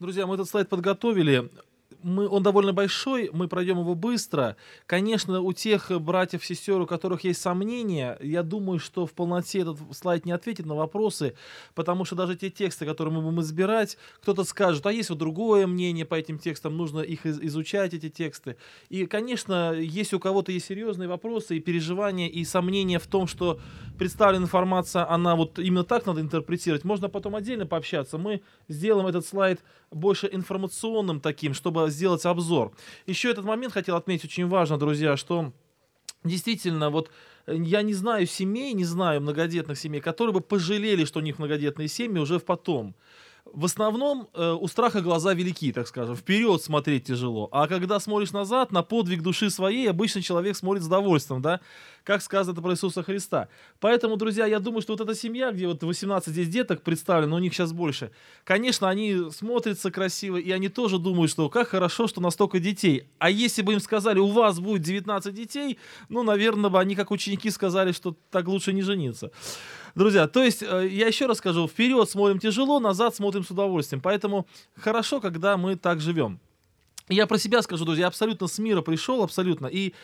Друзья, мы этот слайд подготовили. Он довольно большой, мы пройдем его быстро. Конечно, у тех братьев, сестер, у которых есть сомнения, я думаю, что в полноте этот слайд не ответит на вопросы, потому что даже те тексты, которые мы будем избирать, кто-то скажет, а есть вот другое мнение по этим текстам, нужно их изучать, эти тексты. И, конечно, если у кого-то есть серьезные вопросы и переживания, и сомнения в том, что представленная информация, она вот именно так надо интерпретировать, можно потом отдельно пообщаться. Мы сделаем этот слайд больше информационным таким, чтобы сделать обзор. Еще этот момент хотел отметить, очень важно, друзья, что действительно, вот я не знаю семей, не знаю многодетных семей, которые бы пожалели, что у них многодетные семьи уже в потом. В основном у страха глаза велики, так скажем. Вперед смотреть тяжело. А когда смотришь назад, на подвиг души своей, обычно человек смотрит с удовольствием, да? Как сказано это про Иисуса Христа. Поэтому, друзья, я думаю, что вот эта семья, где вот 18 здесь деток представлено, у них сейчас больше, конечно, они смотрятся красиво, и они тоже думают, что как хорошо, что настолько детей. А если бы им сказали, у вас будет 19 детей, ну, наверное, бы они, как ученики, сказали, что так лучше не жениться. Друзья, то есть, я еще раз скажу, вперед смотрим тяжело, назад смотрим с удовольствием. Поэтому хорошо, когда мы так живем. Я про себя скажу, друзья, я абсолютно с мира пришел, абсолютно. И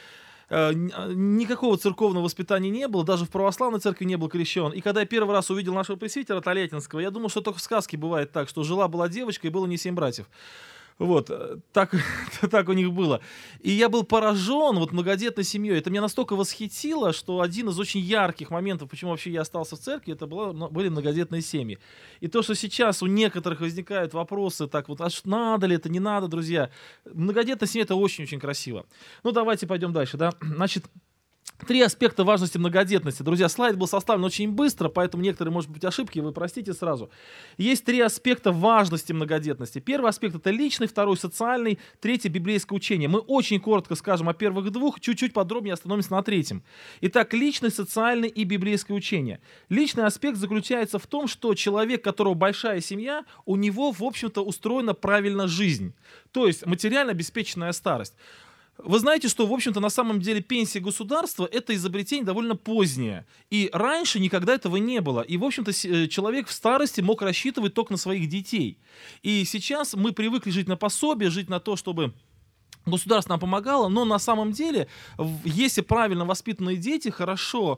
никакого церковного воспитания не было, даже в православной церкви не был крещен. И когда я первый раз увидел нашего пресвитера Толятинского, я думал, что только в сказке бывает так, что жила-была девочка и было не 7 братьев. Вот, так, так у них было. И я был поражен вот многодетной семьей. Это меня настолько восхитило, что один из очень ярких моментов, почему вообще я остался в церкви, это были многодетные семьи. И то, что сейчас у некоторых возникают вопросы, так вот, а надо ли это, не надо, друзья. Многодетная семья — это очень-очень красиво. Ну, давайте пойдем дальше, да. Значит, 3 аспекта важности многодетности. Друзья, слайд был составлен очень быстро, поэтому некоторые, может быть, ошибки, вы простите сразу. Есть 3 аспекта важности многодетности. Первый аспект — это личный, второй — социальный, третий — библейское учение. Мы очень коротко скажем о первых 2, чуть-чуть подробнее остановимся на третьем. Итак, личный, социальный и библейское учение. Личный аспект заключается в том, что человек, у которого большая семья, у него, в общем-то, устроена правильно жизнь. То есть материально обеспеченная старость. Вы знаете, что, в общем-то, на самом деле пенсия государства — это изобретение довольно позднее. И раньше никогда этого не было. И, в общем-то, человек в старости мог рассчитывать только на своих детей. И сейчас мы привыкли жить на пособие, жить на то, чтобы государство нам помогало, но на самом деле, если правильно воспитанные дети, хорошо,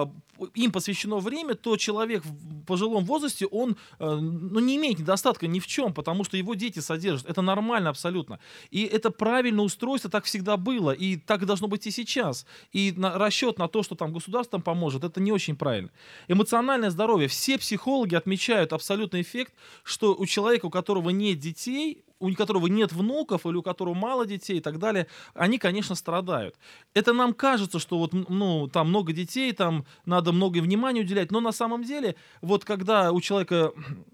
им посвящено время, то человек в пожилом возрасте, он не имеет недостатка ни в чем, потому что его дети содержат. Это нормально абсолютно. И это правильное устройство, так всегда было, и так должно быть и сейчас. И расчет на то, что там государство там поможет, это не очень правильно. Эмоциональное здоровье. Все психологи отмечают абсолютный эффект, что у человека, у которого нет детей, у которого нет внуков или у которого мало детей и так далее, они, конечно, страдают. Это нам кажется, что вот, там много детей, там надо много внимания уделять, но на самом деле, вот когда у человека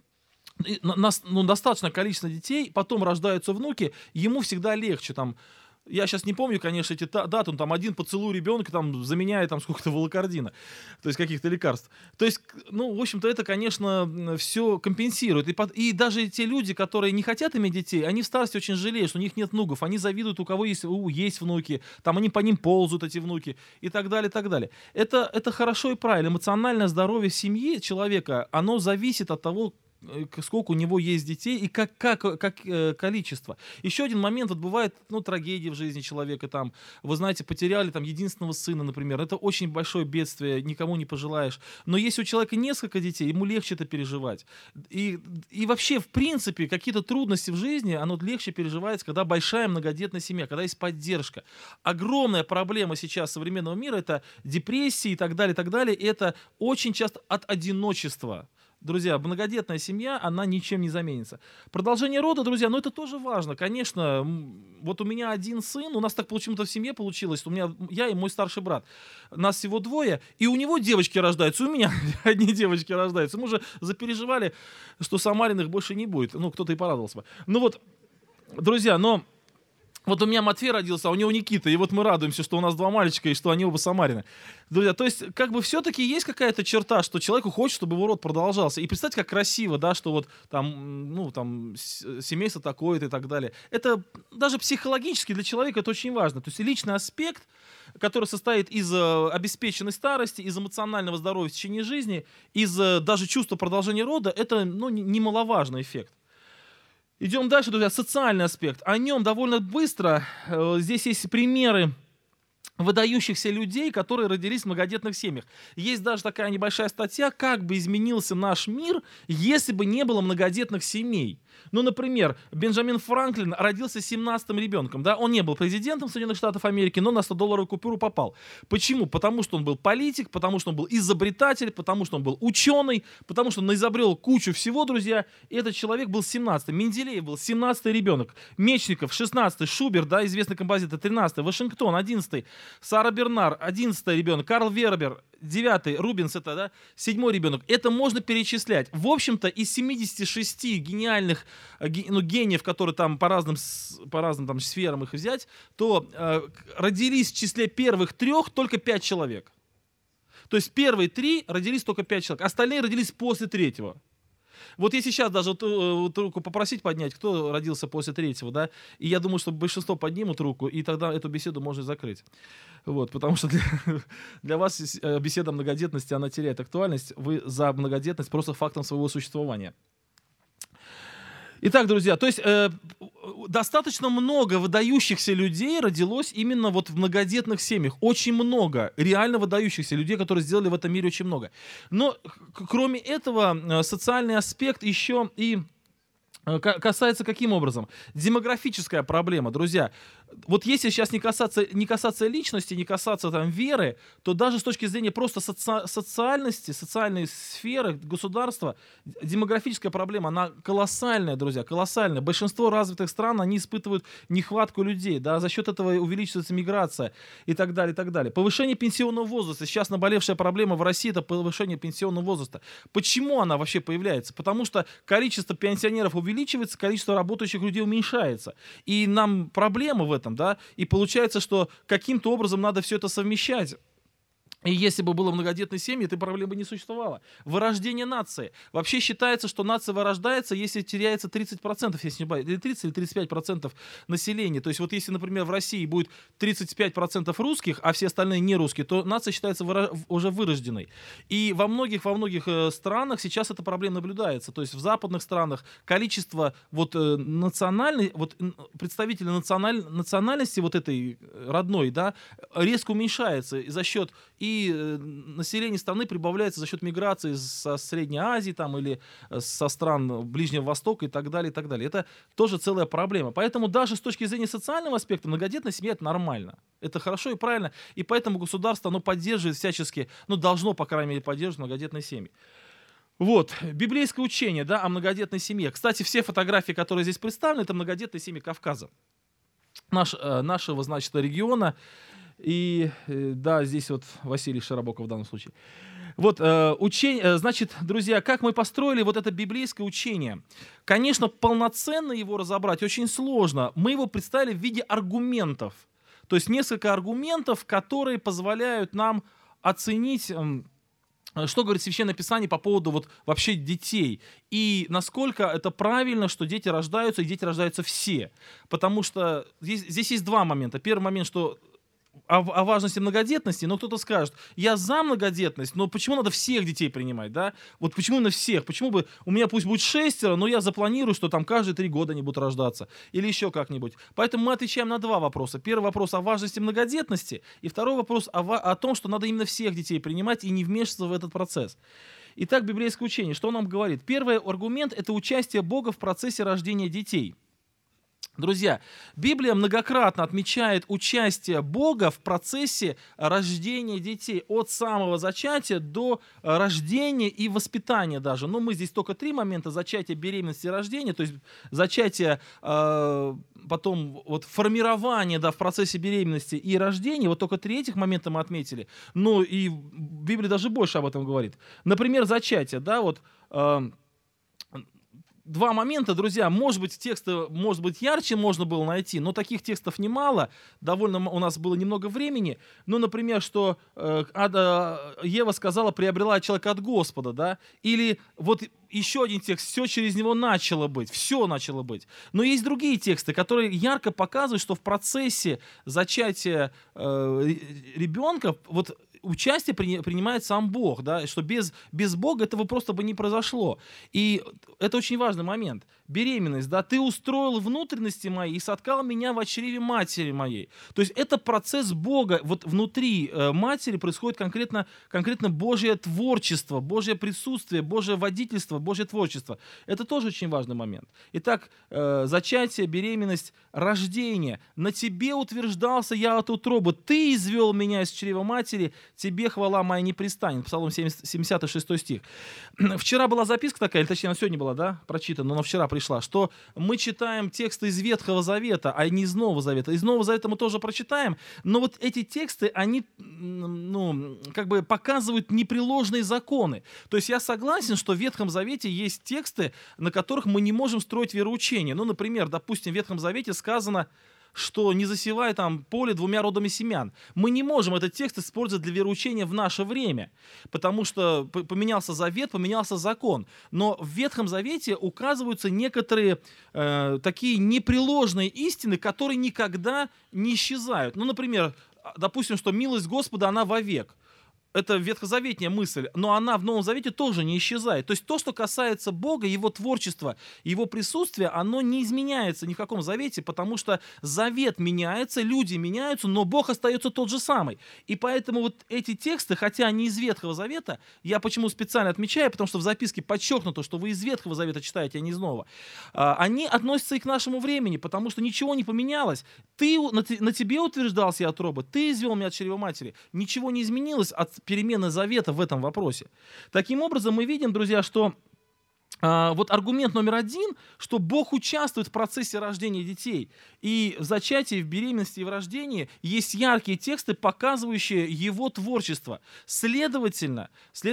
достаточное количество детей, потом рождаются внуки, ему всегда легче, там. Я сейчас не помню, конечно, эти даты, там один поцелуй ребенка там заменяет там сколько-то волокордина, то есть каких-то лекарств. То есть, в общем-то, это, конечно, все компенсирует. И даже те люди, которые не хотят иметь детей, они в старости очень жалеют, что у них нет внуков, они завидуют, у кого есть внуки, там они по ним ползают, эти внуки, и так далее, и так далее. Это хорошо и правильно. Эмоциональное здоровье семьи человека, оно зависит от того, сколько у него есть детей и как количество. Еще один момент, вот бывает, трагедии в жизни человека, там, вы знаете, потеряли там единственного сына, например, это очень большое бедствие, никому не пожелаешь. Но если у человека несколько детей, ему легче это переживать. И вообще, в принципе, какие-то трудности в жизни, оно легче переживается, когда большая многодетная семья, когда есть поддержка. Огромная проблема сейчас современного мира — это депрессии и так далее, и так далее. И это очень часто от одиночества. Друзья, многодетная семья, она ничем не заменится. Продолжение рода, друзья, это тоже важно. Конечно, вот у меня один сын, у нас так почему-то в семье получилось, что я и мой старший брат. Нас всего 2, и у него девочки рождаются, у меня одни девочки рождаются. Мы уже запереживали, что Самариных больше не будет. Кто-то и порадовался бы. Друзья, вот у меня Матвей родился, а у него Никита, и вот мы радуемся, что у нас 2 мальчика, и что они оба Самарины. Друзья, то есть, все-таки есть какая-то черта, что человеку хочет, чтобы его род продолжался. И представьте, как красиво, да, что вот там семейство такое-то и так далее. Это даже психологически для человека это очень важно. То есть личный аспект, который состоит из обеспеченной старости, из эмоционального здоровья в течение жизни, из даже чувства продолжения рода, это немаловажный эффект. Идем дальше, друзья. Социальный аспект. О нем довольно быстро. Здесь есть примеры выдающихся людей, которые родились в многодетных семьях. Есть даже такая небольшая статья, как бы изменился наш мир, если бы не было многодетных семей. Ну, например, Бенджамин Франклин родился 17-м ребенком, да, он не был президентом Соединенных Штатов Америки, но на 100-долларовую купюру попал. Почему? Потому что он был политик, потому что он был изобретатель, потому что он был ученый, потому что он изобрел кучу всего, друзья, и этот человек был 17-м. Менделеев был 17-й ребенок, Мечников 16-й, Шуберт, да, известный композитор 13-й, Вашингтон 11-й, Сара Бернар 11-й ребенок, Карл Вербер 9-й, Рубинс это, да, 7-й ребенок. Это можно перечислять. В общем-то, из 76 гениальных гениев, которые там по разным там сферам их взять, то родились в числе первых 3 только 5 человек. То есть первые 3 родились только 5 человек, остальные родились после 3-го. Вот если сейчас даже вот руку попросить поднять, кто родился после 3-го, да, и я думаю, что большинство поднимут руку, и тогда эту беседу можно закрыть. Вот, потому что для вас беседа о многодетности, она теряет актуальность, вы за многодетность просто фактом своего существования. Итак, друзья, то есть достаточно много выдающихся людей родилось именно вот в многодетных семьях. Очень много реально выдающихся людей, которые сделали в этом мире очень много. Но кроме этого, социальный аспект еще и касается каким образом? Демографическая проблема, друзья. Вот если сейчас не касаться личности, не касаться там веры, то даже с точки зрения просто социальности, социальной сферы, государства, демографическая проблема, она колоссальная, друзья, колоссальная. Большинство развитых стран, они испытывают нехватку людей, да, за счет этого увеличивается миграция и так далее, и так далее. Повышение пенсионного возраста. Сейчас наболевшая проблема в России — это повышение пенсионного возраста. Почему она вообще появляется? Потому что количество пенсионеров увеличивается, количество работающих людей уменьшается. И нам проблема в этом, да, и получается, что каким-то образом надо все это совмещать. И если бы было многодетной семьи, этой проблемы не существовало. Вырождение нации. Вообще считается, что нация вырождается, если теряется 30%, если не ошибаюсь, или 30, или 35% населения. То есть вот если, например, в России будет 35% русских, а все остальные не русские, то нация считается уже вырожденной. И во многих странах сейчас эта проблема наблюдается. То есть в западных странах количество представителей национальности вот этой родной, да, резко уменьшается за счет население страны прибавляется за счет миграции со Средней Азии там, или со стран Ближнего Востока и так далее, и так далее. Это тоже целая проблема. Поэтому даже с точки зрения социального аспекта многодетная семья — это нормально. Это хорошо и правильно. И поэтому государство, оно поддерживает всячески, должно, по крайней мере, поддерживать многодетные семьи. Вот, библейское учение, да, о многодетной семье. Кстати, все фотографии, которые здесь представлены, это многодетные семьи Кавказа. Нашего, значит, региона. И да, здесь вот Василий Широбоков в данном случае. Вот, значит, друзья, как мы построили вот это библейское учение? Конечно, полноценно его разобрать очень сложно. Мы его представили в виде аргументов. То есть несколько аргументов, которые позволяют нам оценить, что говорит Священное Писание по поводу вот вообще детей. И насколько это правильно, что дети рождаются, и дети рождаются все. Потому что здесь есть два момента. Первый момент, что о важности многодетности, но кто-то скажет: я за многодетность, но почему надо всех детей принимать, да? Вот почему именно всех? Почему бы у меня пусть будет 6, но я запланирую, что там каждые 3 года они будут рождаться? Или еще как-нибудь. Поэтому мы отвечаем на два вопроса. Первый вопрос о важности многодетности, и второй вопрос о том, что надо именно всех детей принимать и не вмешиваться в этот процесс. Итак, библейское учение, что нам говорит? Первый аргумент — это участие Бога в процессе рождения детей. Друзья, Библия многократно отмечает участие Бога в процессе рождения детей от самого зачатия до рождения и воспитания даже. Но мы здесь только 3 момента: зачатие, беременность и рождение, то есть зачатие, потом вот формирование, да, в процессе беременности и рождения, вот только 3 этих момента мы отметили. Ну и Библия даже больше об этом говорит. Например, зачатие, да, вот... 2 момента, друзья, может быть, тексты, может быть, ярче можно было найти, но таких текстов немало, довольно у нас было немного времени. Ну, например, что Ева сказала: приобрела человека от Господа, да, или вот еще один текст: все через него начало быть, все начало быть. Но есть другие тексты, которые ярко показывают, что в процессе зачатия ребенка вот участие принимает сам Бог, да, что без Бога этого просто бы не произошло. И это очень важный момент. беременность, да, ты устроил внутренности мои и соткал меня в чреве матери моей. То есть это процесс Бога. Вот внутри матери происходит конкретно Божье творчество, Божье присутствие, Божье водительство, Божье творчество. Это тоже очень важный момент. Итак, зачатие, беременность, рождение. На тебе утверждался я от утробы. Ты извел меня из чрева матери, тебе хвала моя не пристанет. Псалом 76 стих. Вчера была записка такая, или точнее, она сегодня была, да, прочитана, но вчера пришла, что мы читаем тексты из Ветхого Завета, а не из Нового Завета. Из Нового Завета мы тоже прочитаем, но вот эти тексты, они, как бы показывают непреложные законы. То есть я согласен, что в Ветхом Завете есть тексты, на которых мы не можем строить вероучение. Ну, например, допустим, в Ветхом Завете сказано, что не засевай там поле двумя родами семян. Мы не можем этот текст использовать для вероучения в наше время, потому что поменялся завет, поменялся закон. Но в Ветхом Завете указываются некоторые такие непреложные истины, которые никогда не исчезают. Ну, например, допустим, что милость Господа, она вовек. Это ветхозаветная мысль, но она в Новом Завете тоже не исчезает. То есть то, что касается Бога, Его творчества, Его присутствия, оно не изменяется ни в каком завете, потому что завет меняется, люди меняются, но Бог остается тот же самый. И поэтому вот эти тексты, хотя они из Ветхого Завета, я почему специально отмечаю, потому что в записке подчеркнуто, что вы из Ветхого Завета читаете, а не из Нового, они относятся и к нашему времени, потому что ничего не поменялось. На тебе утверждался я от роба, ты извел меня от чрева матери. Ничего не изменилось от перемены завета в этом вопросе. Таким образом, мы видим, друзья, что вот аргумент номер один, что Бог участвует в процессе рождения детей. И в зачатии, в беременности и в рождении есть яркие тексты, показывающие Его творчество. Следовательно,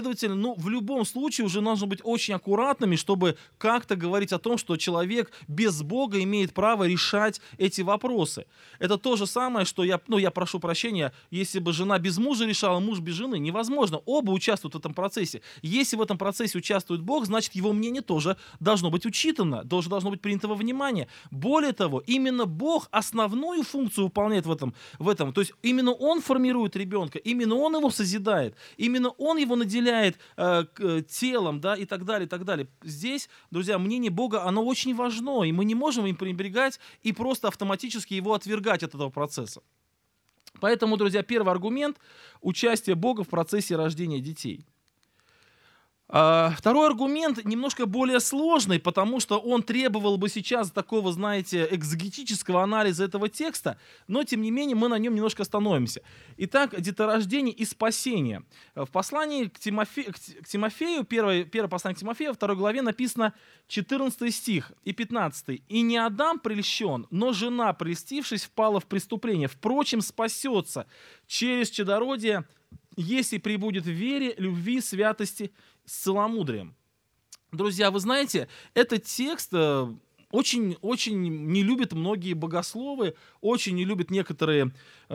в любом случае уже нужно быть очень аккуратными, чтобы как-то говорить о том, что человек без Бога имеет право решать эти вопросы. Это то же самое, что я прошу прощения, если бы жена без мужа решала, муж без жены, невозможно. Оба участвуют в этом процессе. Если в этом процессе участвует Бог, значит, Его мнение тоже должно быть учитано, тоже должно быть принято во внимание. Более того, именно Бог основную функцию выполняет в этом. То есть именно Он формирует ребенка, именно Он его созидает, именно Он его наделяет телом, да, и так далее, и так далее. Здесь, друзья, мнение Бога, оно очень важно, и мы не можем им пренебрегать и просто автоматически его отвергать от этого процесса. Поэтому, друзья, первый аргумент – участие Бога в процессе рождения детей. Второй аргумент немножко более сложный, потому что он требовал бы сейчас такого, знаете, экзегетического анализа этого текста, но, тем не менее, мы на нем немножко остановимся. Итак, деторождение и спасение. В послании к Тимофею, первое послание к Тимофею, 2 главе написано 14 стих и 15. «И не Адам прельщен, но жена, прельстившись, впала в преступление. Впрочем, спасется через чадородие, если пребудет в вере, любви, святости, с целомудрием». Друзья, вы знаете, этот текст очень не любят многие богословы, очень не любят некоторые,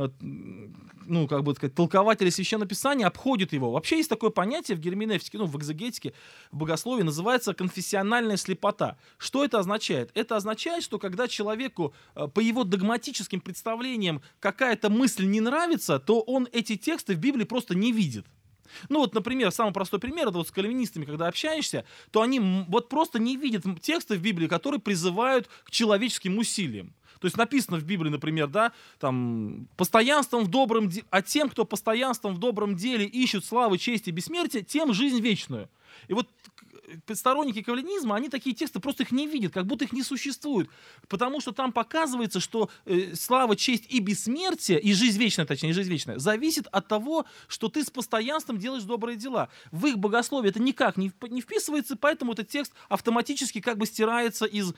толкователи Священного Писания, обходят его. Вообще есть такое понятие в герменевтике, в экзегетике, в богословии, называется конфессиональная слепота. Что это означает? Это означает, что когда человеку по его догматическим представлениям какая-то мысль не нравится, то он эти тексты в Библии просто не видит. Например, самый простой пример, это с кальвинистами, когда общаешься, то они просто не видят тексты в Библии, которые призывают к человеческим усилиям. То есть написано в Библии, например, да, постоянством в добром деле, а тем, кто постоянством в добром деле ищут славы, чести и бессмертия, тем жизнь вечную. И вот сторонники кальвинизма, они такие тексты просто их не видят, как будто их не существует. Потому что там показывается, что слава, честь и бессмертие, и жизнь вечная, зависит от того, что ты с постоянством делаешь добрые дела. В их богословии это никак не вписывается, поэтому этот текст автоматически как бы стирается из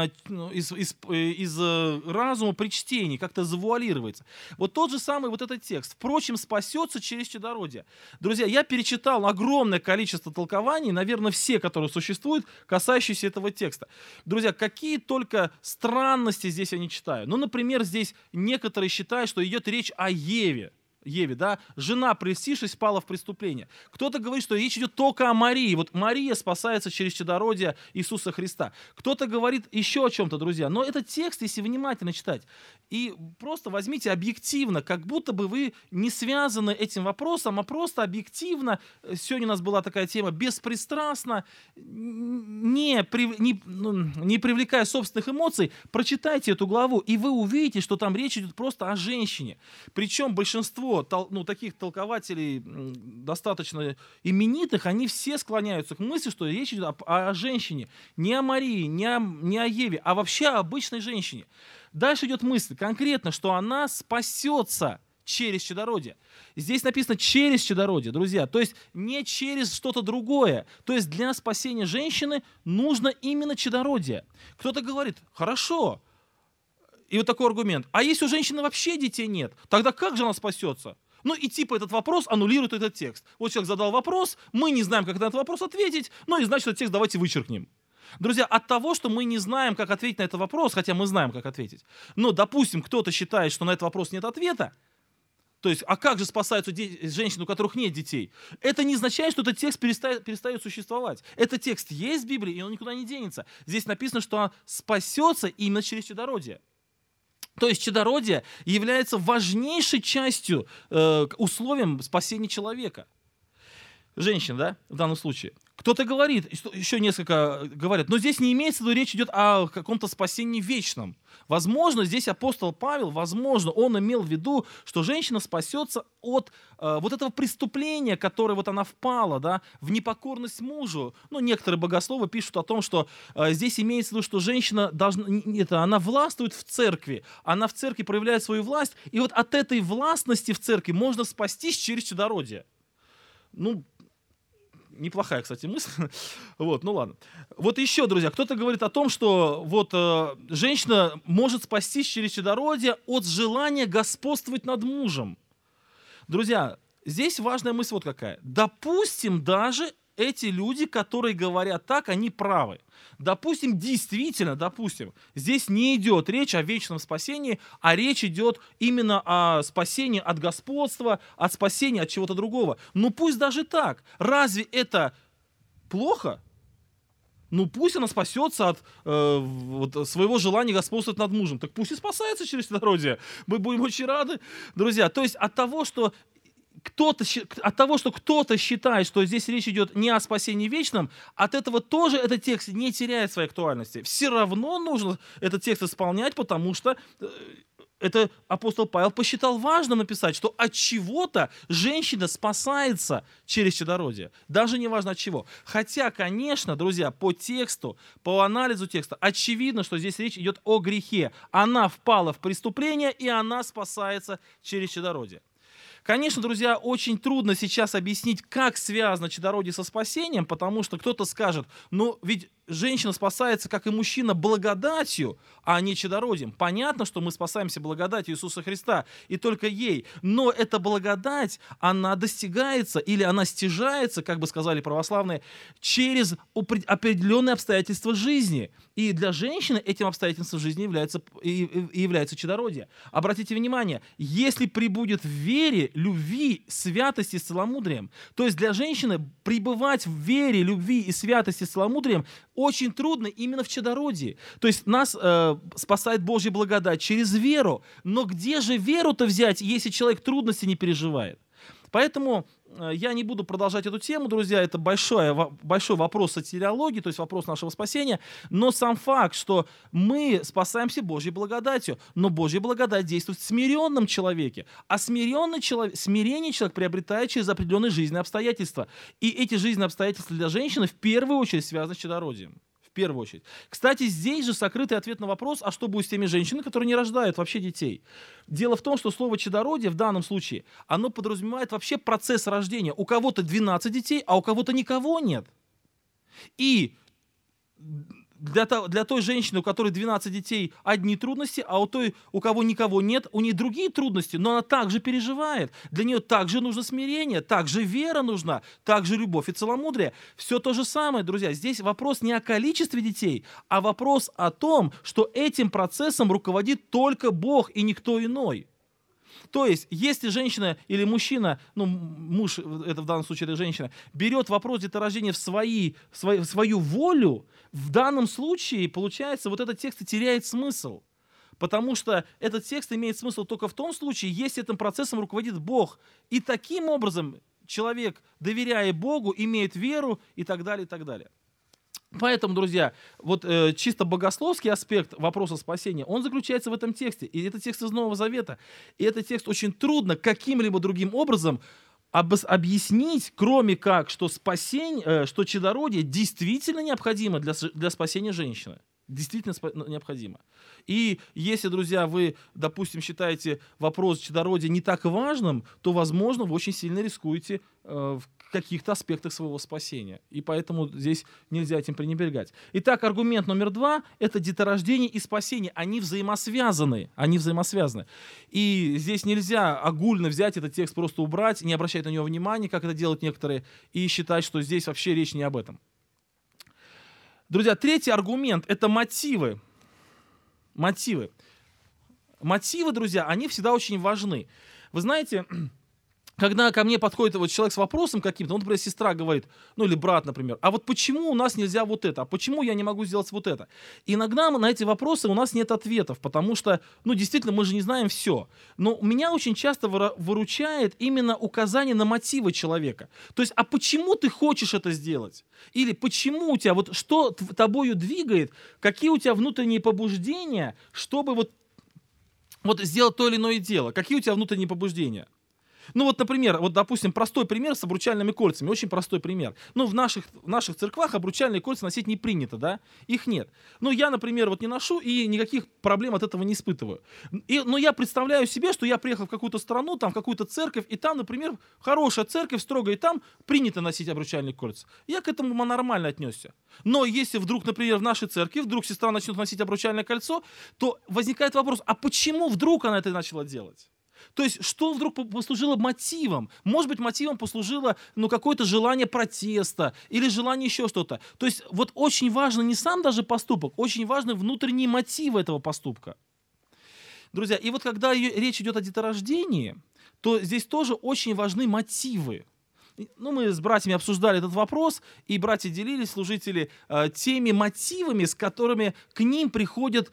разума при чтении, как-то завуалируется. Вот тот же самый вот этот текст. Впрочем, спасется через чадородие. Друзья, я перечитал огромное количество толкований, наверное, все, которые существуют, касающиеся этого текста. Друзья, какие только странности здесь я не читаю. Например, здесь некоторые считают, что идет речь о Еве. Еве, да, жена, прельстившись, впала в преступление. Кто-то говорит, что речь идет только о Марии. Вот Мария спасается через чадородие Иисуса Христа. Кто-то говорит еще о чем-то, друзья. Но этот текст, если внимательно читать, и просто возьмите объективно, как будто бы вы не связаны этим вопросом, а просто объективно, сегодня у нас была такая тема, беспристрастно, не привлекая собственных эмоций, прочитайте эту главу, и вы увидите, что там речь идет просто о женщине. Причем большинство таких толкователей достаточно именитых, они все склоняются к мысли, что речь идет о женщине. Не о Марии, не о Еве, а вообще о обычной женщине. Дальше идет мысль конкретно, что она спасется через чадородие. Здесь написано через чадородие, друзья, то есть не через что-то другое. То есть для спасения женщины нужно именно чадородие. Кто-то говорит, хорошо, и вот такой аргумент, а если у женщины вообще детей нет, тогда как же она спасется? Ну и типа этот вопрос аннулирует этот текст. Вот человек задал вопрос, мы не знаем, как на этот вопрос ответить, ну и значит этот текст давайте вычеркнем. Друзья, от того, что мы не знаем, как ответить на этот вопрос, хотя мы знаем, как ответить, но, допустим, кто-то считает, что на этот вопрос нет ответа, то есть, а как же спасаются женщины, у которых нет детей? Это не означает, что этот текст перестает существовать. Этот текст есть в Библии, и он никуда не денется. Здесь написано, что он спасется именно через чадородие. То есть чадородие является важнейшей частью, условием спасения человека. Женщин, да, в данном случае. Кто-то говорит, еще несколько говорят, но здесь не имеется в виду, речь идет о каком-то спасении вечном. Возможно, здесь апостол Павел, возможно, он имел в виду, что женщина спасется от вот этого преступления, которое вот она впала, да, в непокорность мужу. Ну, некоторые богословы пишут о том, что здесь имеется в виду, что женщина она властвует в церкви, она в церкви проявляет свою власть, и вот от этой властности в церкви можно спастись через чадородие. Ну, неплохая, кстати, мысль. Вот, ну ладно. Вот еще, друзья, кто-то говорит о том, что вот женщина может спастись через чадородие от желания господствовать над мужем. Друзья, здесь важная мысль вот какая. Допустим, даже эти люди, которые говорят так, они правы. Допустим, действительно, здесь не идет речь о вечном спасении, а речь идет именно о спасении от господства, от спасения от чего-то другого. Ну пусть даже так. Разве это плохо? Ну пусть она спасется от своего желания господствовать над мужем. Так пусть и спасается через чадородие. Мы будем очень рады, друзья. То есть от того, что кто-то считает, что здесь речь идет не о спасении вечном, от этого тоже этот текст не теряет своей актуальности. Все равно нужно этот текст исполнять, потому что это апостол Павел посчитал важным написать, что от чего-то женщина спасается через чадородие. Даже не важно от чего. Хотя, конечно, друзья, по тексту, по анализу текста, очевидно, что здесь речь идет о грехе. Она впала в преступление, и она спасается через чадородие. Конечно, друзья, очень трудно сейчас объяснить, как связано чадородие со спасением, потому что кто-то скажет, ну ведь женщина спасается, как и мужчина, благодатью, а не чадородием. Понятно, что мы спасаемся благодатью Иисуса Христа, и только ей. Но эта благодать, она достигается или она стяжается, как бы сказали православные, через определенные обстоятельства жизни. И для женщины этим обстоятельством жизни является чадородие. Обратите внимание, если пребудет в вере, любви, святости с целомудрием, то есть для женщины пребывать в вере, любви и святости с целомудрием очень трудно именно в чадородии. То есть нас спасает Божья благодать через веру. Но где же веру-то взять, если человек трудности не переживает? Поэтому я не буду продолжать эту тему, друзья. Это большой вопрос сотириологии, то есть вопрос нашего спасения. Но сам факт, что мы спасаемся Божьей благодатью. Но Божья благодать действует в смиренном человеке. А смирение человек приобретает через определенные жизненные обстоятельства. И эти жизненные обстоятельства для женщины в первую очередь связаны с чадородием. В первую очередь. Кстати, здесь же сокрытый ответ на вопрос, а что будет с теми женщинами, которые не рождают вообще детей. Дело в том, что слово чадородие в данном случае, оно подразумевает вообще процесс рождения. У кого-то 12 детей, а у кого-то никого нет. И для той женщины, у которой 12 детей, одни трудности, а у той, у кого никого нет, у нее другие трудности, но она также переживает. Для нее также нужно смирение, также вера нужна, также любовь и целомудрие. Все то же самое, друзья. Здесь вопрос не о количестве детей, а вопрос о том, что этим процессом руководит только Бог и никто иной. То есть, если женщина или мужчина, ну, муж, это в данном случае это женщина, берет вопрос деторождения в свою волю, в данном случае, получается, вот этот текст и теряет смысл. Потому что этот текст имеет смысл только в том случае, если этим процессом руководит Бог. И таким образом человек, доверяя Богу, имеет веру и так далее, и так далее. Поэтому, друзья, вот чисто богословский аспект вопроса спасения, он заключается в этом тексте. И это текст из Нового Завета. И этот текст очень трудно каким-либо другим образом объяснить, кроме как, что спасение, что чадородие действительно необходимо для спасения женщины. Действительно необходимо. И если, друзья, вы, допустим, считаете вопрос чадородия не так важным, то, возможно, вы очень сильно рискуете в каких-то аспектах своего спасения. И поэтому здесь нельзя этим пренебрегать. Итак, аргумент номер 2 – это деторождение и спасение. Они взаимосвязаны. Они взаимосвязаны. И здесь нельзя огульно взять этот текст, просто убрать, не обращать на него внимания, как это делают некоторые, и считать, что здесь вообще речь не об этом. Друзья, третий аргумент – это мотивы. Мотивы. Мотивы, друзья, они всегда очень важны. Вы знаете, когда ко мне подходит вот человек с вопросом каким-то, он, например, сестра говорит, ну или брат, например, а вот почему у нас нельзя вот это, а почему я не могу сделать вот это? Иногда на эти вопросы у нас нет ответов, потому что, ну действительно, мы же не знаем все. Но меня очень часто выручает именно указание на мотивы человека. То есть, а почему ты хочешь это сделать? Или почему у тебя, вот что тобою двигает, какие у тебя внутренние побуждения, чтобы вот сделать то или иное дело? Какие у тебя внутренние побуждения? Ну вот, например, вот, допустим, простой пример с обручальными кольцами, очень простой пример. Ну, в наших церквах обручальные кольца носить не принято, да, их нет. Ну, я, например, вот не ношу и никаких проблем от этого не испытываю. Но я представляю себе, что я приехал в какую-то страну, там, в какую-то церковь, и там, например, хорошая церковь, строгая, и там принято носить обручальные кольца. Я к этому нормально отнесся. Но если вдруг, например, в нашей церкви вдруг сестра начнет носить обручальное кольцо, то возникает вопрос, а почему вдруг она это начала делать? То есть, что вдруг послужило мотивом? Может быть, мотивом послужило, ну, какое-то желание протеста или желание еще что-то. То есть, вот очень важно не сам даже поступок, очень важны внутренние мотивы этого поступка. Друзья, и вот когда речь идет о деторождении, то здесь тоже очень важны мотивы. Ну, мы с братьями обсуждали этот вопрос, и братья делились, служители, теми мотивами, с которыми к ним приходят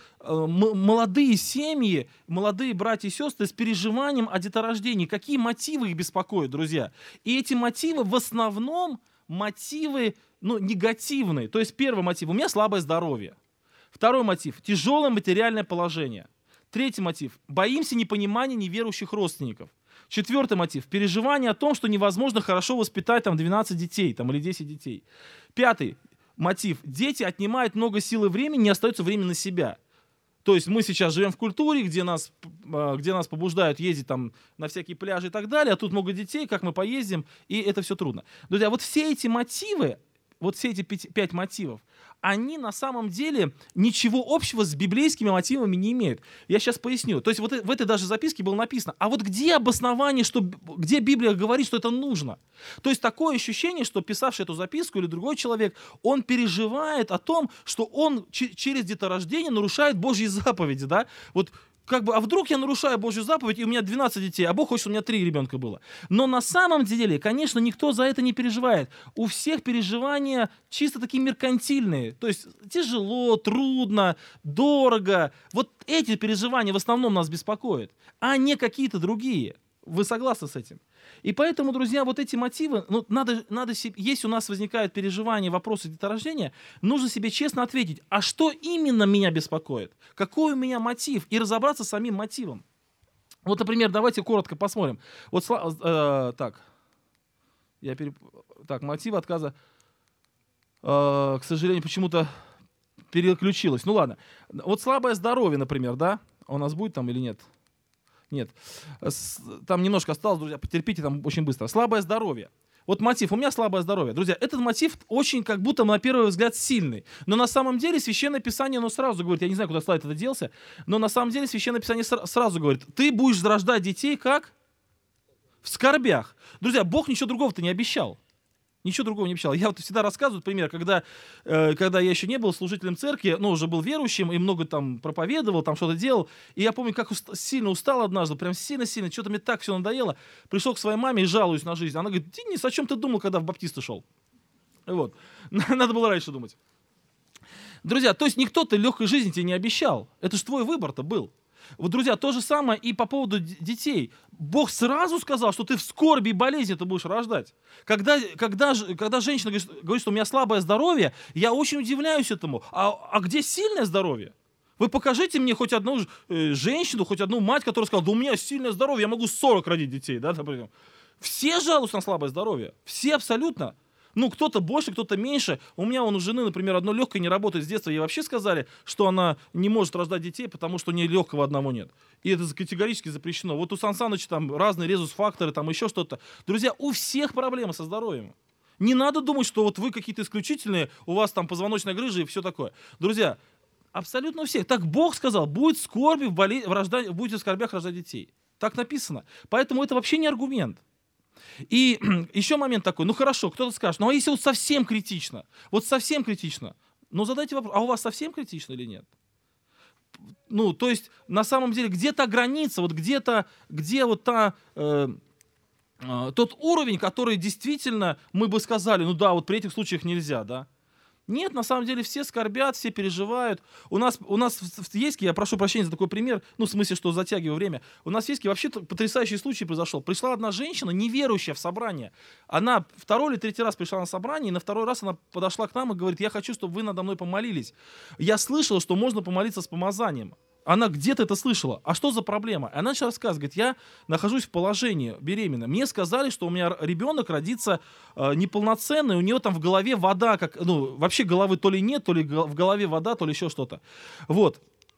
молодые семьи, молодые братья и сестры с переживанием о деторождении. Какие мотивы их беспокоят, друзья? И эти мотивы в основном мотивы, ну, негативные. То есть первый мотив – у меня слабое здоровье. Второй мотив – тяжелое материальное положение. Третий мотив – боимся непонимания неверующих родственников. Четвертый мотив – переживание о том, что невозможно хорошо воспитать там, 12 детей там, или 10 детей. Пятый мотив – дети отнимают много сил и времени, не остается времени на себя. То есть мы сейчас живем в культуре, где нас побуждают ездить там, на всякие пляжи и так далее, а тут много детей, как мы поездим, и это все трудно. Друзья, вот все эти мотивы, вот все эти 5 мотивов, они на самом деле ничего общего с библейскими мотивами не имеют. Я сейчас поясню. То есть вот в этой даже записке было написано, а вот где обоснование, где Библия говорит, что это нужно? То есть такое ощущение, что писавший эту записку или другой человек, он переживает о том, что он через деторождение нарушает Божьи заповеди, да? Вот как бы, а вдруг я нарушаю Божью заповедь, и у меня 12 детей, а Бог хочет, чтобы у меня 3 ребенка было. Но на самом деле, конечно, никто за это не переживает. У всех переживания чисто такие меркантильные. То есть тяжело, трудно, дорого. Вот эти переживания в основном нас беспокоят, а не какие-то другие. Вы согласны с этим? И поэтому, друзья, вот эти мотивы, ну, если у нас возникает переживание, вопросы деторождения, нужно себе честно ответить, а что именно меня беспокоит? Какой у меня мотив? И разобраться с самим мотивом. Вот, например, давайте коротко посмотрим. Вот, мотив отказа, к сожалению, почему-то переключилось. Ну ладно. Вот слабое здоровье, например, да? У нас будет там или нет? Нет. Там немножко осталось, друзья, потерпите, там очень быстро. Слабое здоровье. Вот мотив. У меня слабое здоровье. Друзья, этот мотив очень как будто на первый взгляд сильный. Но на самом деле Священное Писание, оно сразу говорит, я не знаю, куда слайд это делся, но на самом деле Священное Писание сразу говорит, ты будешь рождать детей как? В скорбях. Друзья, Бог ничего другого-то не обещал. Ничего другого не обещал. Я вот всегда рассказываю пример, когда я еще не был служителем церкви, но уже был верующим и много там проповедовал, там что-то делал. И я помню, как сильно устал однажды, прям сильно-сильно, что-то мне так все надоело. Пришел к своей маме и жалуюсь на жизнь. Она говорит: Денис, о чем ты думал, когда в баптисты шел? Вот. Надо было раньше думать. Друзья, то есть никто-то легкой жизни тебе не обещал. Это же твой выбор-то был. Вот, друзья, то же самое и по поводу детей. Бог сразу сказал, что ты в скорби и болезни ты будешь рождать. Когда женщина говорит, что у меня слабое здоровье, я очень удивляюсь этому. А где сильное здоровье? Вы покажите мне хоть одну женщину, хоть одну мать, которая сказала: да у меня сильное здоровье, я могу 40 родить детей. Да, например. Все жалуются на слабое здоровье. Все абсолютно. Ну, кто-то больше, кто-то меньше. У меня у жены, например, одно легкое не работает с детства. Ей вообще сказали, что она не может рождать детей, потому что у нее легкого одного нет. И это категорически запрещено. Вот у Сан Саныча там разные резус-факторы, там еще что-то. Друзья, у всех проблемы со здоровьем. Не надо думать, что вот вы какие-то исключительные, у вас там позвоночная грыжа и все такое. Друзья, абсолютно у всех. Так Бог сказал: будет скорби будете в скорбях рождать детей. Так написано. Поэтому это вообще не аргумент. И еще момент такой: ну хорошо, кто-то скажет, ну а если вот совсем критично? Вот совсем критично. Ну задайте вопрос: а у вас совсем критично или нет? Ну, то есть, на самом деле, где-то граница, вот где вот тот уровень, который действительно мы бы сказали: ну да, вот при этих случаях нельзя, да? Нет, на самом деле все скорбят, все переживают. У нас в Ейске, я прошу прощения за такой пример, ну в смысле, что затягиваю время, у нас в Ейске вообще потрясающий случай произошел. Пришла одна женщина, неверующая, в собрание. Она второй или третий раз пришла на собрание, и на второй раз она подошла к нам и говорит: я хочу, чтобы вы надо мной помолились. Я слышала, что можно помолиться с помазанием. Она где-то это слышала. А что за проблема? Она начала рассказывать: говорит, я нахожусь в положении беременна. Мне сказали, что у меня ребенок родится неполноценный, у нее там в голове вода, вообще головы то ли нет, то ли в голове вода, то ли еще что-то. Вот.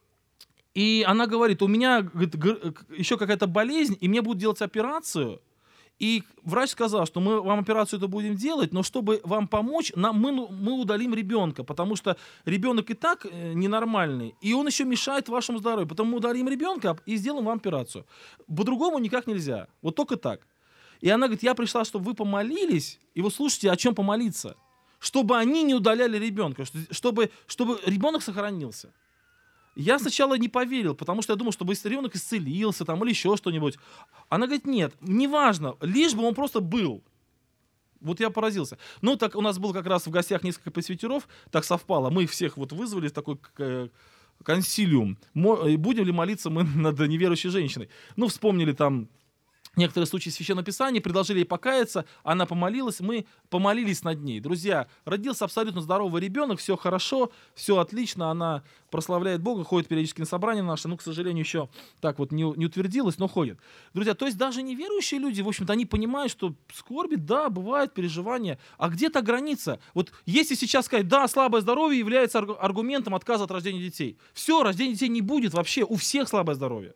И она говорит: у меня, говорит, еще какая-то болезнь, и мне будут делать операцию. И врач сказал, что мы вам операцию это будем делать, но чтобы вам помочь, мы удалим ребенка, потому что ребенок и так ненормальный, и он еще мешает вашему здоровью. Потому мы удалим ребенка и сделаем вам операцию. По-другому никак нельзя. Вот только так. И она говорит: я пришла, чтобы вы помолились, и вы слушайте, о чем помолиться. Чтобы они не удаляли ребенка, чтобы ребенок сохранился. Я сначала не поверил, потому что я думал, чтобы ребенок исцелился там, или еще что-нибудь. Она говорит: нет, неважно, лишь бы он просто был. Вот я поразился. Ну, так у нас было как раз в гостях несколько пресвитеров, так совпало. Мы их всех вот вызвали в такой консилиум. Будем ли молиться мы над неверующей женщиной? Ну, вспомнили там некоторые случаи Священного Писания, предложили ей покаяться, она помолилась, мы помолились над ней. Друзья, родился абсолютно здоровый ребенок, все хорошо, все отлично, она прославляет Бога, ходит периодически на собрания наши, к сожалению, еще так вот не утвердилась, но ходит. Друзья, то есть даже неверующие люди, в общем-то, они понимают, что скорби, да, бывают переживания, а где-то граница. Вот если сейчас сказать: да, слабое здоровье является аргументом отказа от рождения детей. Все, рождения детей не будет вообще, у всех слабое здоровье.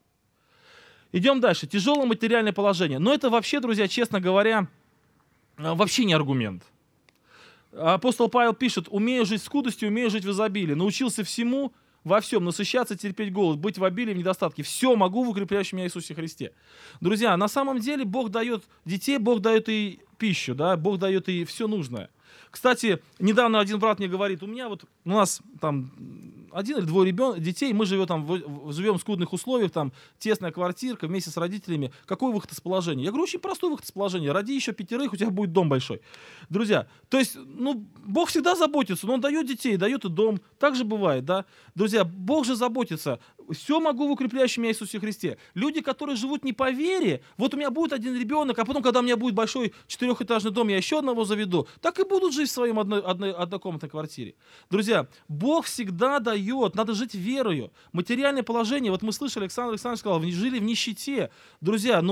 Идем дальше. Тяжелое материальное положение. Но это вообще, друзья, честно говоря, вообще не аргумент. Апостол Павел пишет: умею жить в скудости, умею жить в изобилии. Научился всему, во всем, насыщаться, терпеть голод, быть в обилии, в недостатке. Все могу в укрепляющем меня Иисусе Христе. Друзья, на самом деле Бог дает детей, Бог дает и пищу, да? Бог дает и все нужное. Кстати, недавно один брат мне говорит: у нас там 1 или 2 детей, мы живем в скудных условиях, там тесная квартирка вместе с родителями. Какой выход из положения? Я говорю: очень простой выход из положения. Роди еще 5, у тебя будет дом большой. Друзья, то есть, Бог всегда заботится, но Он дает детей, дает и дом. Так же бывает, да? Друзья, Бог же заботится. Все могу в укрепляющем меня Иисусе Христе. Люди, которые живут не по вере, вот у меня будет 1 ребенок, а потом, когда у меня будет большой 4-этажный дом, я еще одного заведу, так и будут жить в своем однокомнатной квартире. Друзья, Бог всегда дает, надо жить верою. Материальное положение, вот мы слышали, Александр Александрович сказал, жили в нищете. Друзья,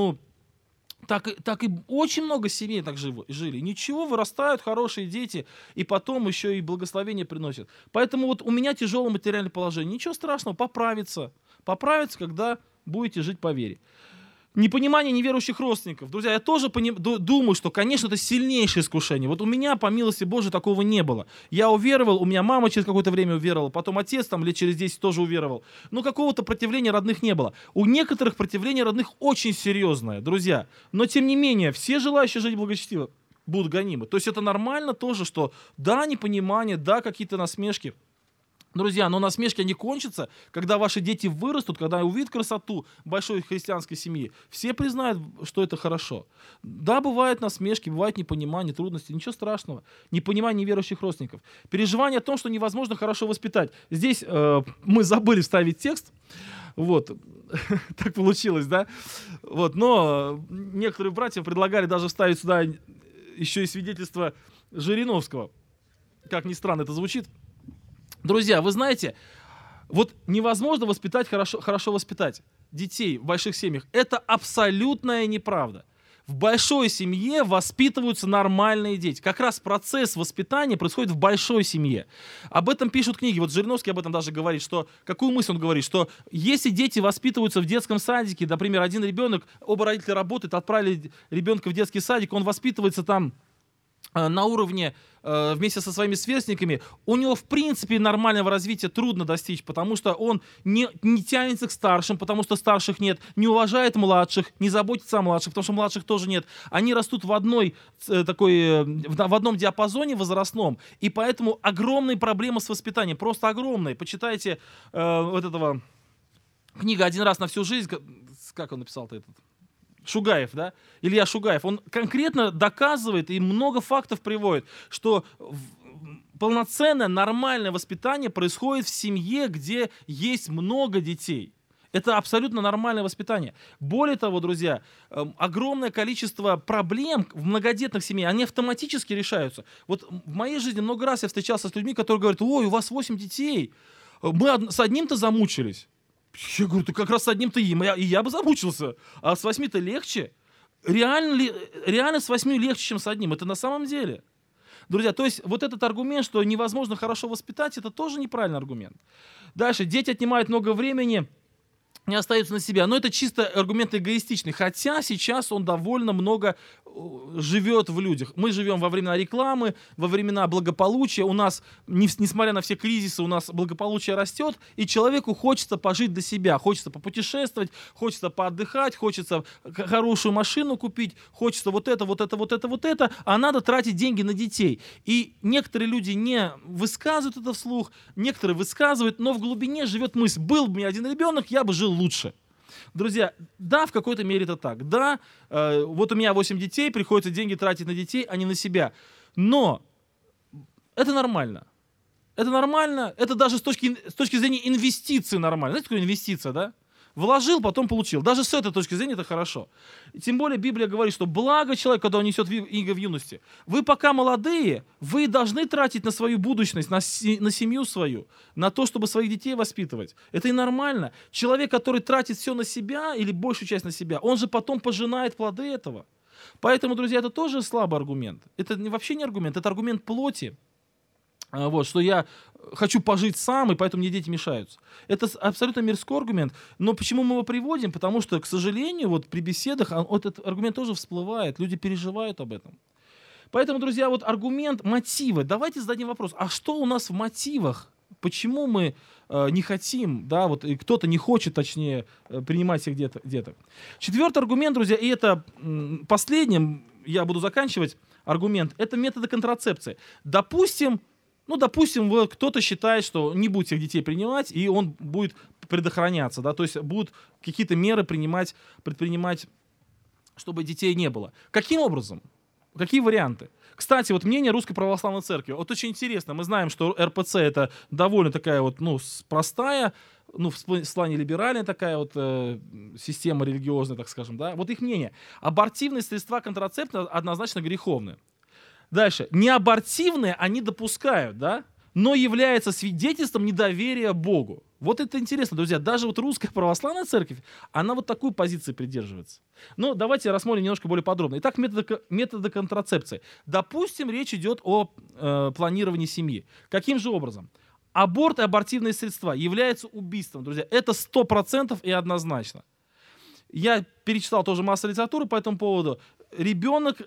так и очень много семей так жили. Ничего, вырастают хорошие дети, и потом еще и благословение приносят. Поэтому вот у меня тяжелое материальное положение. Ничего страшного, поправится. Поправится, когда будете жить по вере. Непонимание неверующих родственников. Друзья, я тоже думаю, что, конечно, это сильнейшее искушение. Вот у меня, по милости Божией, такого не было. Я уверовал, у меня мама через какое-то время уверовала, потом отец там лет через 10 тоже уверовал. Но какого-то противления родных не было. У некоторых противление родных очень серьезное, друзья. Но, тем не менее, все желающие жить благочестиво будут гонимы. То есть это нормально тоже, что да, непонимание, да, какие-то насмешки. Друзья, но насмешки, они кончатся, когда ваши дети вырастут, когда увидят красоту большой христианской семьи. Все признают, что это хорошо. Да, бывают насмешки, бывает непонимание, трудности, ничего страшного. Непонимание неверующих родственников. Переживание о том, что невозможно хорошо воспитать. Здесь мы забыли вставить текст. Вот, так получилось, да? Вот, но некоторые братья предлагали даже вставить сюда еще и свидетельство Жириновского. Как ни странно это звучит. Друзья, вы знаете, вот невозможно воспитать хорошо воспитать детей в больших семьях. Это абсолютная неправда. В большой семье воспитываются нормальные дети. Как раз процесс воспитания происходит в большой семье. Об этом пишут книги. Вот Жириновский об этом даже говорит, что какую мысль он говорит, что если дети воспитываются в детском садике, например, один ребенок, оба родителя работают, отправили ребенка в детский садик, он воспитывается там на уровне вместе со своими сверстниками, у него в принципе нормального развития трудно достичь, потому что он не тянется к старшим, потому что старших нет, не уважает младших, не заботится о младших, потому что младших тоже нет. Они растут в одном диапазоне возрастном, и поэтому огромные проблемы с воспитанием, просто огромные. Почитайте вот этого книга «Один раз на всю жизнь», как он написал-то этот? Шугаев, да? Илья Шугаев, он конкретно доказывает и много фактов приводит, что полноценное, нормальное воспитание происходит в семье, где есть много детей. Это абсолютно нормальное воспитание. Более того, друзья, огромное количество проблем в многодетных семьях, они автоматически решаются. Вот в моей жизни много раз я встречался с людьми, которые говорят: ой, у вас 8 детей, мы с одним-то замучились. Я говорю, ты как раз с одним-то и я бы замучился. А с 8-то легче? Реально с 8 легче, чем с одним. Это на самом деле. Друзья, то есть вот этот аргумент, что невозможно хорошо воспитать, это тоже неправильный аргумент. Дальше. Дети отнимают много времени, не остаются на себя. Но это чисто аргумент эгоистичный. Хотя сейчас он довольно много живет в людях. Мы живем во времена рекламы, во времена благополучия. У нас, несмотря на все кризисы, у нас благополучие растет, и человеку хочется пожить для себя. Хочется попутешествовать, хочется поотдыхать, хочется хорошую машину купить, хочется вот это, а надо тратить деньги на детей. И некоторые люди не высказывают это вслух, некоторые высказывают, но в глубине живет мысль: был бы у меня один ребенок, я бы жил лучше. Друзья, да, в какой-то мере это так. Да, вот у меня 8 детей, приходится деньги тратить на детей, а не на себя. Но это нормально. Это нормально. Это даже с точки зрения инвестиций нормально. Знаете, такое инвестиция, да? Вложил, потом получил. Даже с этой точки зрения это хорошо. И тем более Библия говорит, что благо человек, когда он несет иго в юности. Вы пока молодые, вы должны тратить на свою будущность, на семью свою, на то, чтобы своих детей воспитывать. Это и нормально. Человек, который тратит все на себя или большую часть на себя, он же потом пожинает плоды этого. Поэтому, друзья, это тоже слабый аргумент. Это вообще не аргумент, это аргумент плоти. Вот, что я хочу пожить сам, и поэтому мне дети мешаются. Это абсолютно мирской аргумент. Но почему мы его приводим? Потому что, к сожалению, вот при беседах этот аргумент тоже всплывает. Люди переживают об этом. Поэтому, друзья, вот аргумент мотива. Давайте зададим вопрос. А что у нас в мотивах? Почему мы не хотим, да, вот и кто-то не хочет, точнее, принимать всех деток? Четвертый аргумент, друзья, и это последним, я буду заканчивать аргумент, это методы контрацепции. Допустим, вот кто-то считает, что не будет всех детей принимать, и он будет предохраняться, да, то есть будут какие-то меры предпринимать, чтобы детей не было. Каким образом? Какие варианты? Кстати, вот мнение Русской Православной Церкви. Вот очень интересно, мы знаем, что РПЦ это довольно такая вот, простая, в плане либеральная такая вот система религиозная, так скажем, да. Вот их мнение. Абортивные средства контрацепции однозначно греховны. Дальше. Неабортивные они допускают, да, но является свидетельством недоверия Богу. Вот это интересно, друзья. Даже вот Русская Православная Церковь, она вот такую позицию придерживается. Но давайте рассмотрим немножко более подробно. Итак, методы контрацепции. Допустим, речь идет о планировании семьи. Каким же образом? Аборт и абортивные средства являются убийством, друзья. Это 100% и однозначно. Я перечитал тоже массу литературы по этому поводу. Ребенок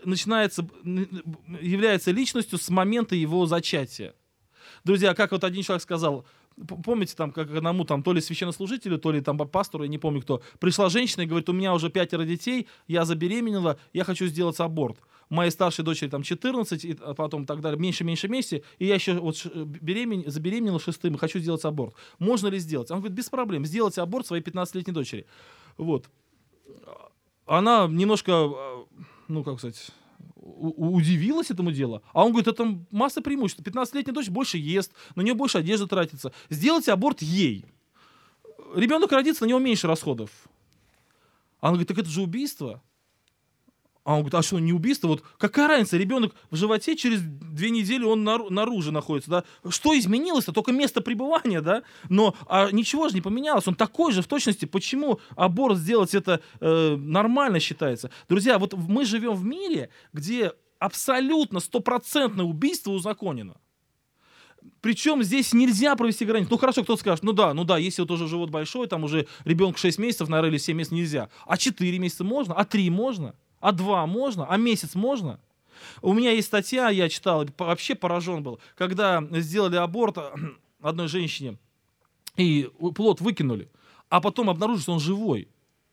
является личностью с момента его зачатия. Друзья, как вот один человек сказал, помните, там, как одному там, то ли священнослужителю, то ли там пастору, я не помню кто, пришла женщина и говорит: у меня уже 5 детей, я забеременела, я хочу сделать аборт. моей старшей дочери там 14, и потом так далее, меньше месяцев, и я еще вот забеременела 6-м и хочу сделать аборт. Можно ли сделать? Он говорит, без проблем, сделайте аборт своей 15-летней дочери. Вот. Она немножко, ну, как сказать, удивилась этому делу. А он говорит, это масса преимуществ. 15-летняя дочь больше ест, на нее больше одежды тратится. Сделайте аборт ей. Ребенок родится, на него меньше расходов. А он говорит, так это же убийство. А он говорит, а что, не убийство? Вот какая разница, ребенок в животе, через 2 недели он наружу находится, да? Что изменилось-то? Только место пребывания, да? Но ничего же не поменялось, он такой же в точности. Почему аборт сделать это нормально считается? Друзья, вот мы живем в мире, где абсолютно 100% убийство узаконено. Причем здесь нельзя провести границу. Ну хорошо, кто-то скажет, ну да, если вот уже живот большой, там уже ребенку 6 месяцев, наверное, или 7 месяцев нельзя. А 4 месяца можно? А 3 можно? А 2 можно? А месяц можно? У меня есть статья, я читал, вообще поражен был, когда сделали аборт одной женщине, и плод выкинули, а потом обнаружили, что он живой.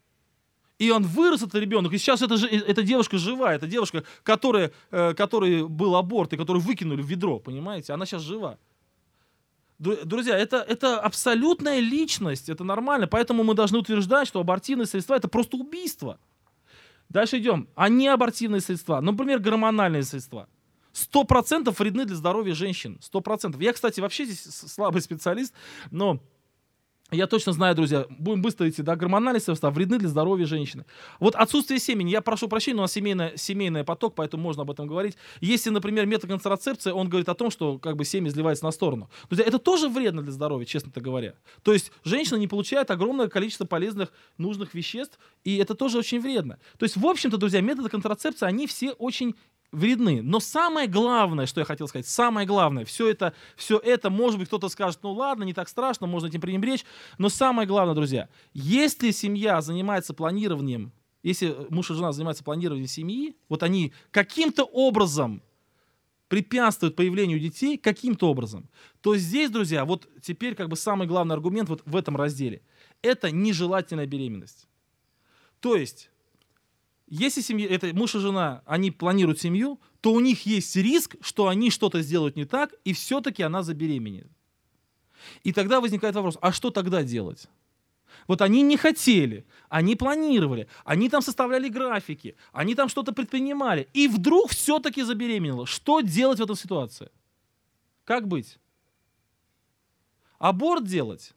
И он вырос, этот ребенок, и сейчас эта девушка живая, эта девушка, которой был аборт, и которую выкинули в ведро, понимаете, она сейчас жива. Друзья, это абсолютная личность, это нормально, поэтому мы должны утверждать, что абортивные средства это просто убийство. Дальше идем. А не абортивные средства, например, гормональные средства. 100% вредны для здоровья женщин. 100%. Я, кстати, вообще здесь слабый специалист, но я точно знаю, друзья, будем быстро идти, да, гормональные средства вредны для здоровья женщины. Вот отсутствие семени, я прошу прощения, но у нас семейный поток, поэтому можно об этом говорить. Если, например, метод контрацепции, он говорит о том, что как бы семя изливается на сторону. Друзья, это тоже вредно для здоровья, честно говоря. То есть женщина не получает огромное количество полезных, нужных веществ, и это тоже очень вредно. То есть, в общем-то, друзья, методы контрацепции, они все очень вредны. Но самое главное, что я хотел сказать, самое главное, все это, может быть, кто-то скажет, ну ладно, не так страшно, можно этим пренебречь, но самое главное, друзья, если семья занимается планированием, если муж и жена занимаются планированием семьи, вот они каким-то образом препятствуют появлению детей, каким-то образом, то здесь, друзья, вот теперь как бы самый главный аргумент вот в этом разделе, это нежелательная беременность. То есть, если это муж и жена, они планируют семью, то у них есть риск, что они что-то сделают не так, и все-таки она забеременеет. И тогда возникает вопрос, а что тогда делать? Вот они не хотели, они планировали, они там составляли графики, они там что-то предпринимали, и вдруг все-таки забеременела. Что делать в этой ситуации? Как быть? Аборт делать?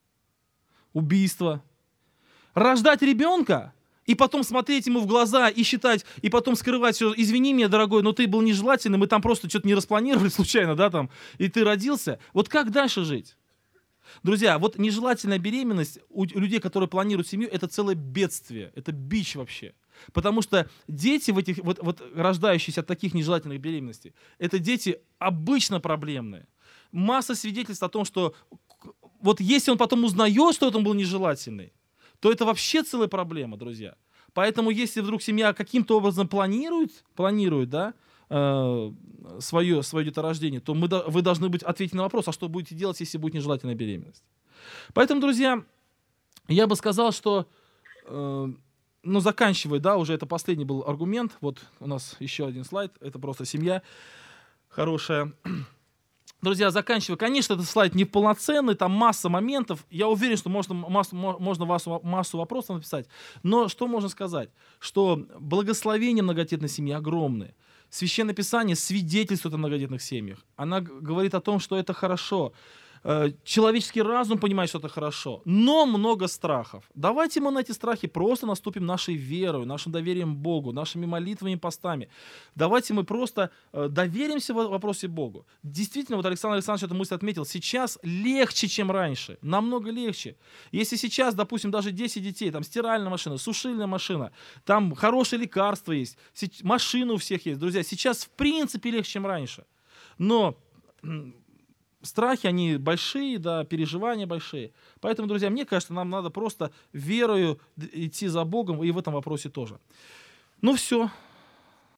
Убийство? Рождать ребенка? И потом смотреть ему в глаза и считать, и потом скрывать все. Извини меня, дорогой, но ты был нежелательным, мы там просто что-то не распланировали случайно, да, там, и ты родился. Вот как дальше жить? Друзья, вот нежелательная беременность у людей, которые планируют семью, это целое бедствие, это бич вообще. Потому что дети, вот рождающиеся от таких нежелательных беременностей, это дети обычно проблемные. Масса свидетельств о том, что вот если он потом узнает, что он был нежелательный, то это вообще целая проблема, друзья. Поэтому, если вдруг семья каким-то образом планирует, да, свое деторождение, то вы должны ответить на вопрос, а что будете делать, если будет нежелательная беременность. Поэтому, друзья, я бы сказал, что, заканчивая, да, уже это последний был аргумент, вот у нас еще один слайд, это просто семья хорошая. Друзья, заканчивая, конечно, этот слайд не полноценный, там масса моментов. Я уверен, что можно массу вопросов написать. Но что можно сказать? Что благословение многодетной семьи огромное. Священное Писание свидетельствует о многодетных семьях. Она говорит о том, что это хорошо. Человеческий разум понимает, что это хорошо, но много страхов. Давайте мы на эти страхи просто наступим нашей верой, нашим доверием Богу, нашими молитвами и постами. Давайте мы просто доверимся в вопросе Богу. Действительно, вот Александр Александрович эту мысль отметил, сейчас легче, чем раньше, намного легче. Если сейчас, допустим, даже 10 детей, там стиральная машина, сушильная машина, там хорошие лекарства есть, машины у всех есть, друзья, сейчас в принципе легче, чем раньше. Но страхи, они большие, да, переживания большие. Поэтому, друзья, мне кажется, нам надо просто верою идти за Богом и в этом вопросе тоже. Ну все.